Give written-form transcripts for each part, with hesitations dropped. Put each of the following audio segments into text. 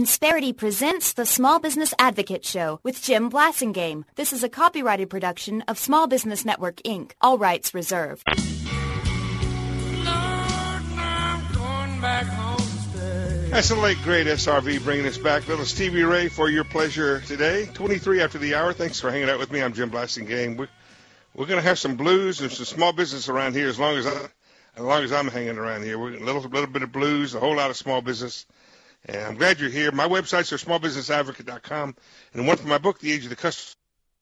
Insperity presents the Small Business Advocate Show with Jim Blasingame. This is a copyrighted production of Small Business Network, Inc. All rights reserved. Lord, I'm going back home to stay. That's the late, great SRV bringing us back. Little Stevie Ray for your pleasure today. 23 after the hour. Thanks for hanging out with me. I'm Jim Blasingame. We're going to have some blues and some small business around here as long as I'm hanging around here. We're a little bit of blues, a whole lot of small business. And I'm glad you're here. My websites are smallbusinessadvocate.com. And one for my book, The Age of the Customer.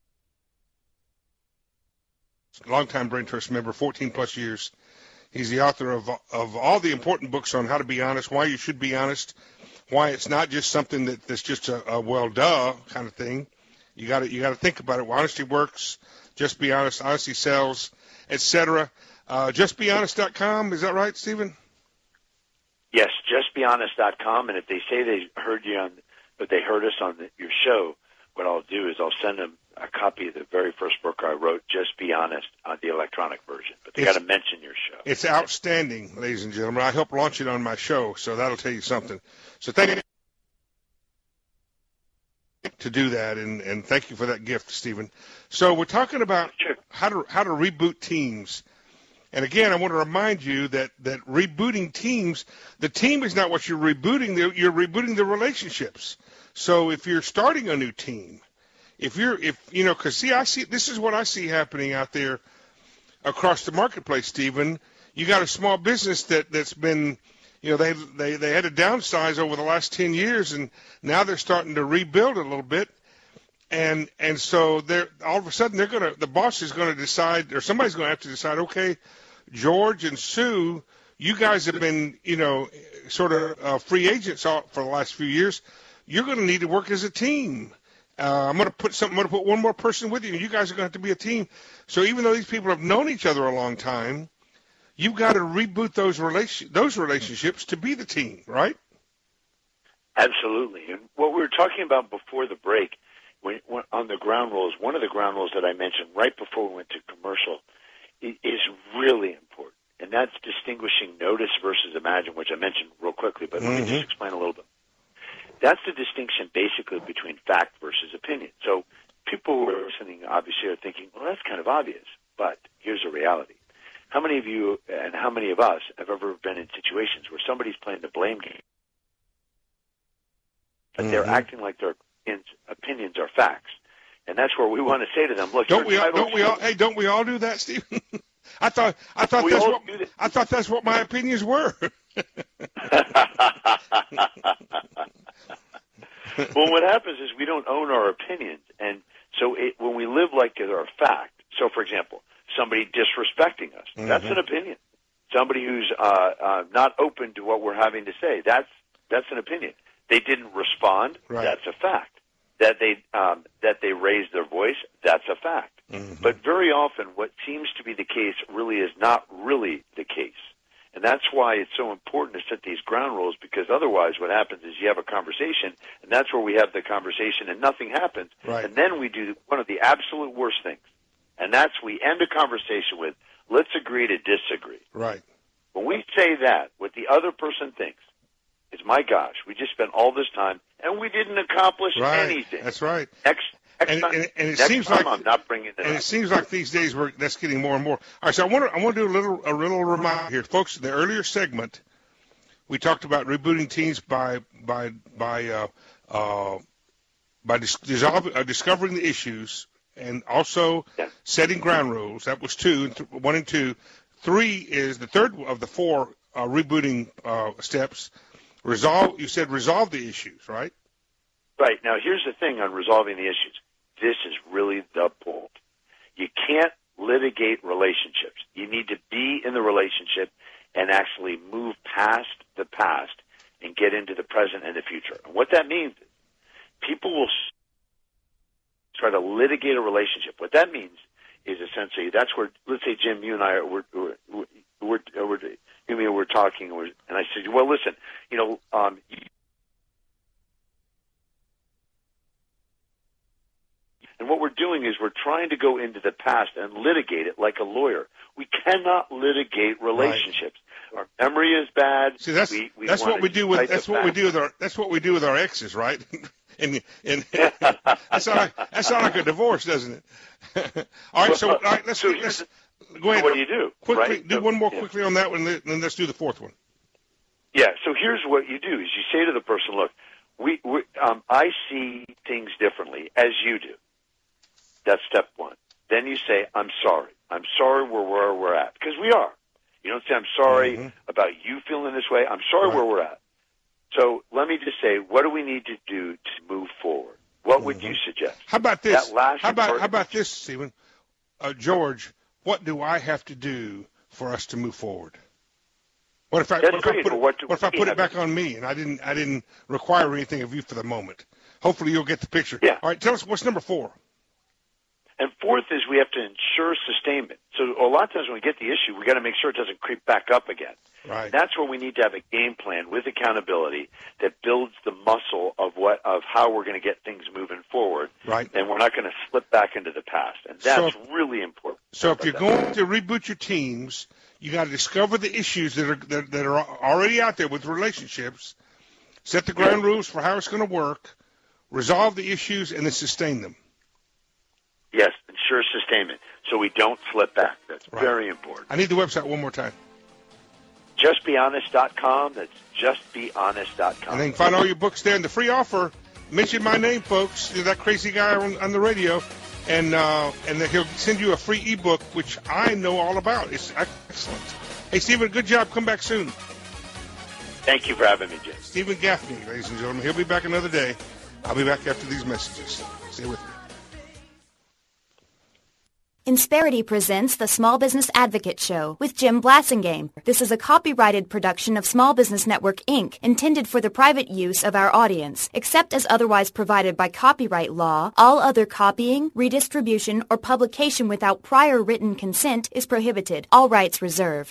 Longtime Brain Trust member, 14-plus years. He's the author of all the important books on how to be honest, why you should be honest, why it's not just something that's just a well, duh kind of thing. You got to think about it. Well, honesty works. Just be honest. Honesty sells, etc. JustBeHonest.com. Is that right, Stephen? Yes, justbehonest.com, and if they say they heard us on your show, what I'll do is I'll send them a copy of the very first book I wrote, Just Be Honest, on the electronic version. But they got to mention your show. It's outstanding, ladies and gentlemen. I helped launch it on my show, so that'll tell you something. So thank you to do that, and thank you for that gift, Stephen. So we're talking about how to reboot teams. And again, I want to remind you that rebooting teams, the team is not what you're rebooting. You're rebooting the relationships. So if you're starting a new team, because this is what I see happening out there across the marketplace, Stephen. You got a small business that's been, they had to downsize over the last 10 years, and now they're starting to rebuild a little bit. And so they're all of a sudden the boss is going to decide, or somebody's going to have to decide, okay, George and Sue, you guys have been, sort of free agents for the last few years. You're going to need to work as a team. I'm going to put one more person with you. You guys are going to have to be a team. So even though these people have known each other a long time, you've got to reboot those relationships to be the team, right? Absolutely. And what we were talking about before the break, when on the ground rules, one of the ground rules that I mentioned right before we went to commercial is really important, and that's distinguishing notice versus imagine, which I mentioned real quickly, but let me just explain a little bit. That's the distinction basically between fact versus opinion. So people who are listening obviously are thinking, well, that's kind of obvious, but here's the reality. How many of you and how many of us have ever been in situations where somebody's playing the blame game, but they're acting like their opinions are facts? And that's where we want to say to them, look, don't we all do that, Stephen? I thought that's what my opinions were. Well, what happens is we don't own our opinions, and so when we live like they're a fact. So, for example, somebody disrespecting us, that's an opinion. Somebody who's not open to what we're having to say, that's an opinion. They didn't respond, that's a fact. That they raised their voice, that's a fact. But very often what seems to be the case really is not really the case. And that's why it's so important to set these ground rules, because otherwise what happens is you have a conversation, and that's where we have the conversation and nothing happens. Right. And then we do one of the absolute worst things, and that's we end a conversation with, let's agree to disagree. Right. When we say that, what the other person thinks is, my gosh, we just spent all this time and we didn't accomplish anything. That's right. It seems like I'm not bringing it up. And it seems like these days that's getting more and more. All right, so I want to do a little reminder here, folks. In the earlier segment, we talked about rebooting teams by discovering the issues and also setting ground rules. That was 1 and 2. 3 is the third of the 4 rebooting steps. You said resolve the issues, right? Right. Now, here's the thing on resolving the issues. This is really the point. You can't litigate relationships. You need to be in the relationship and actually move past the past and get into the present and the future. And what that means is people will try to litigate a relationship. What that means is essentially that's where, let's say, Jim, you and I we're talking, and I said, well, listen, And what we're doing is we're trying to go into the past and litigate it like a lawyer. We cannot litigate relationships. Right. Our memory is bad. See, that's what we do with our exes, right? and that's not like a divorce, doesn't it? All right, so let's go ahead. What do you do? Quickly, right? do one more quickly on that one, then let's do the fourth one. Yeah. So here's what you do: is you say to the person, "Look, I see things differently as you do." That's step one. Then you say, "I'm sorry. I'm sorry where we're at," because we are. You don't say, "I'm sorry about you feeling this way." I'm sorry where we're at. So let me just say, what do we need to do to move forward? What would you suggest? How about this? How about this, Stephen? George, what do I have to do for us to move forward? What if I put it back on me and I didn't require anything of you for the moment? Hopefully you'll get the picture. Yeah. All right, tell us what's number 4. And fourth is we have to ensure sustainment. So a lot of times when we get the issue, we got to make sure it doesn't creep back up again. Right. That's where we need to have a game plan with accountability that builds the muscle of how we're going to get things moving forward. Right. And we're not going to slip back into the past. And that's really important. So if you're going to reboot your teams, you got to discover the issues that are already out there with relationships, set the ground rules for how it's going to work, resolve the issues, and then sustain them. Yes, ensure sustainment so we don't slip back. That's very important. I need the website one more time. JustBeHonest.com. That's JustBeHonest.com. And they can find all your books there. And the free offer, mention my name, folks. You're that crazy guy on the radio. And he'll send you a free ebook, which I know all about. It's excellent. Hey, Stephen, good job. Come back soon. Thank you for having me, Jim. Stephen Gaffney, ladies and gentlemen. He'll be back another day. I'll be back after these messages. Stay with me. Insperity presents the Small Business Advocate Show with Jim Blasingame. This is a copyrighted production of Small Business Network, Inc., intended for the private use of our audience. Except as otherwise provided by copyright law, all other copying, redistribution, or publication without prior written consent is prohibited. All rights reserved.